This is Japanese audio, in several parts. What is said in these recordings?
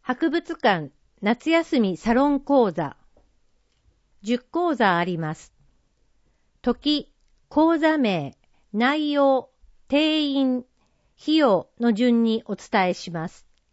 博物館夏休みサロン講座。10講座あります。時、講座名、内容、定員、費用の順にお伝えします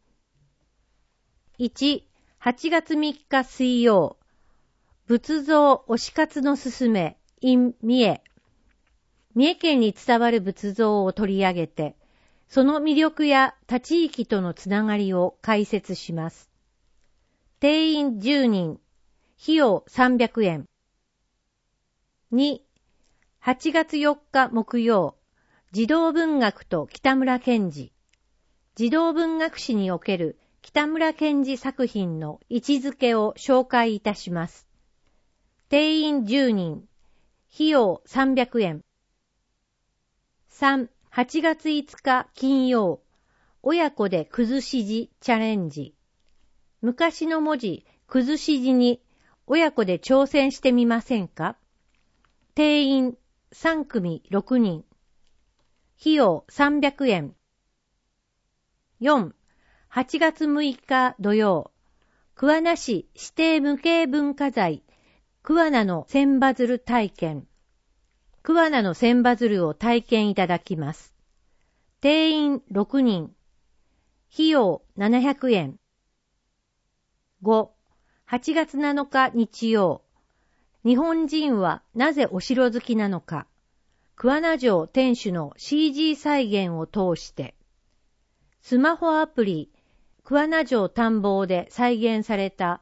。1、8月3日水曜、仏像推し活のすすめ in 三重。三重県に伝わる仏像を取り上げて、その魅力や他地域とのつながりを解説します。定員10人、費用300円。2、8月4日木曜、児童文学と北村賢治。児童文学史における北村賢治作品の位置づけを紹介いたします。定員10人、費用300円。3、8月5日金曜、親子でくずし字チャレンジ。昔の文字、くずし字に親子で挑戦してみませんか？定員3組6人。費用300円。4、8月6日土曜、桑名市指定無形文化財、桑名の千羽鶴体験。桑名の千羽鶴を体験いただきます。定員6人。費用700円。5、8月7日日曜、日本人はなぜお城好きなのか、桑名城天守の CG 再現を通して、スマホアプリ、桑名城探訪で再現された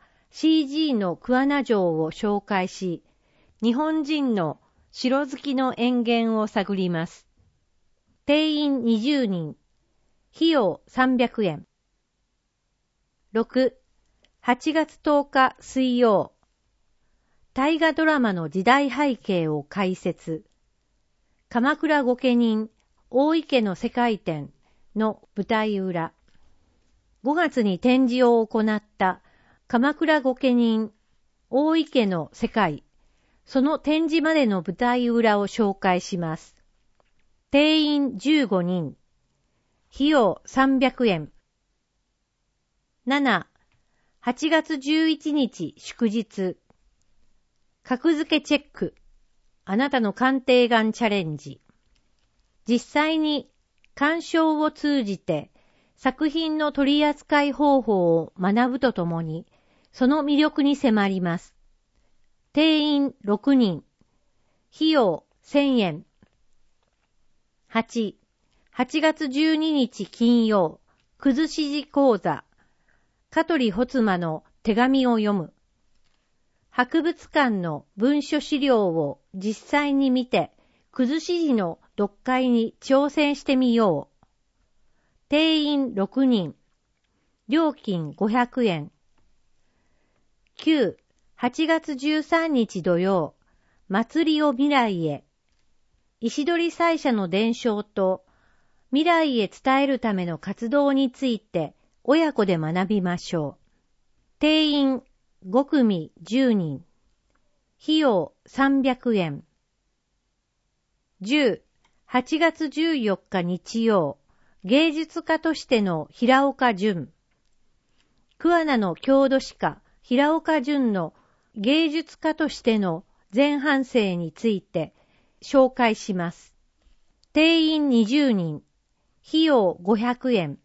CG の桑名城を紹介し、日本人の城好きの縁源を探ります。定員20人、費用300円。6、8月10日水曜、大河ドラマの時代背景を解説。鎌倉御家人、大池の世界展の舞台裏。5月に展示を行った鎌倉御家人、大池の世界、その展示までの舞台裏を紹介します。定員15人、費用300円。7、8月11日祝日、格付けチェック、あなたの鑑定眼チャレンジ。実際に鑑賞を通じて作品の取り扱い方法を学ぶとともに、その魅力に迫ります。定員6人、費用1000円。8、8月12日金曜、くずし字講座、香取穂妻の手紙を読む。博物館の文書資料を実際に見て、くずし字の読解に挑戦してみよう。定員6人。料金500円。9、8月13日土曜、祭りを未来へ。石取祭社の伝承と未来へ伝えるための活動について親子で学びましょう。定員5組10人。費用300円。10、8月14日日曜、芸術家としての平岡淳。桑名の郷土史家平岡淳の芸術家としての前半生について紹介します。定員20人。費用500円。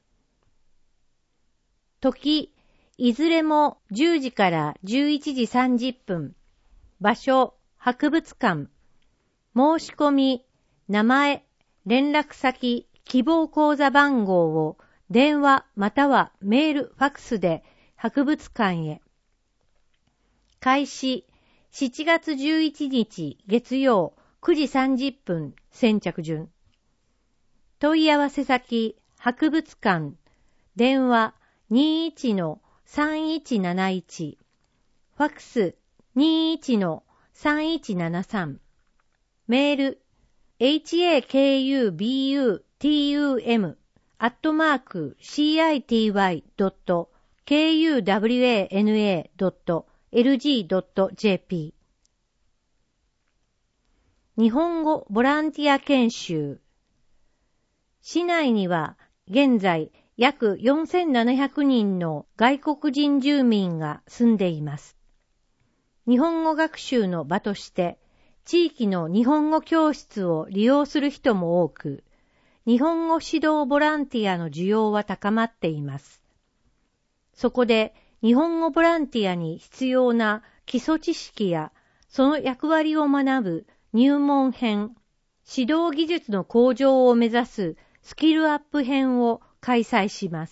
時、いずれも10時から11時30分。場所、博物館。申し込み、名前、連絡先、希望口座番号を電話またはメール、ファックスで博物館へ。開始、7月11日月曜9時30分先着順。問い合わせ先、博物館、電話21-3171、ファックス21-3173、メール、hakubutum@city.kuwana.lg.jp。 日本語ボランティア研修。市内には現在約4700人の外国人住民が住んでいます。日本語学習の場として、地域の日本語教室を利用する人も多く、日本語指導ボランティアの需要は高まっています。そこで、日本語ボランティアに必要な基礎知識やその役割を学ぶ入門編、指導技術の向上を目指すスキルアップ編を開催します。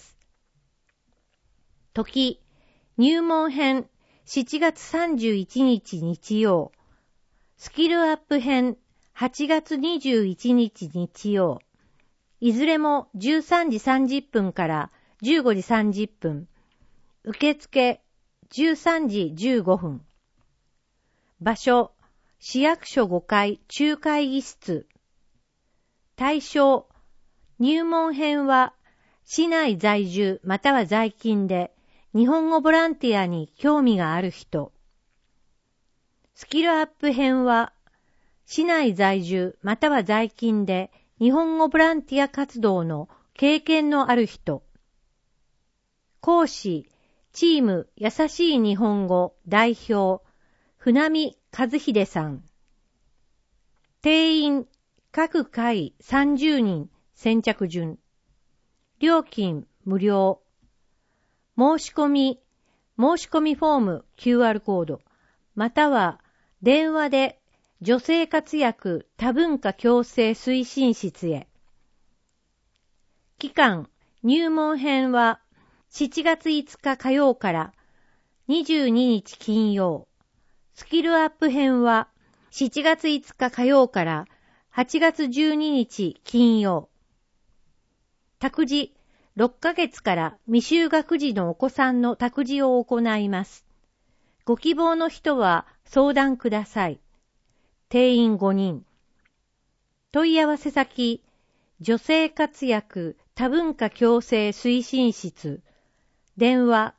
時、入門編7月31日日曜、スキルアップ編8月21日日曜、いずれも13時30分から15時30分、受付13時15分。場所、市役所5階中会議室。対象、入門編は市内在住または在勤で日本語ボランティアに興味がある人。スキルアップ編は市内在住または在勤で日本語ボランティア活動の経験のある人。講師、チーム優しい日本語代表、船見和秀さん。定員、各回30人先着順。料金無料。申し込みフォーム QR コード、または電話で女性活躍多文化共生推進室へ。期間、入門編は7月5日火曜から22日金曜。スキルアップ編は7月5日火曜から8月12日金曜。託児、6ヶ月から未就学児のお子さんの託児を行います。ご希望の人は相談ください。定員5人。問い合わせ先、女性活躍多文化共生推進室。電話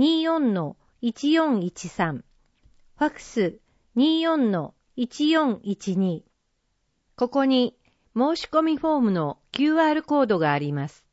24-1413。ファクス 24-1412。ここに申し込みフォームの QR コードがあります。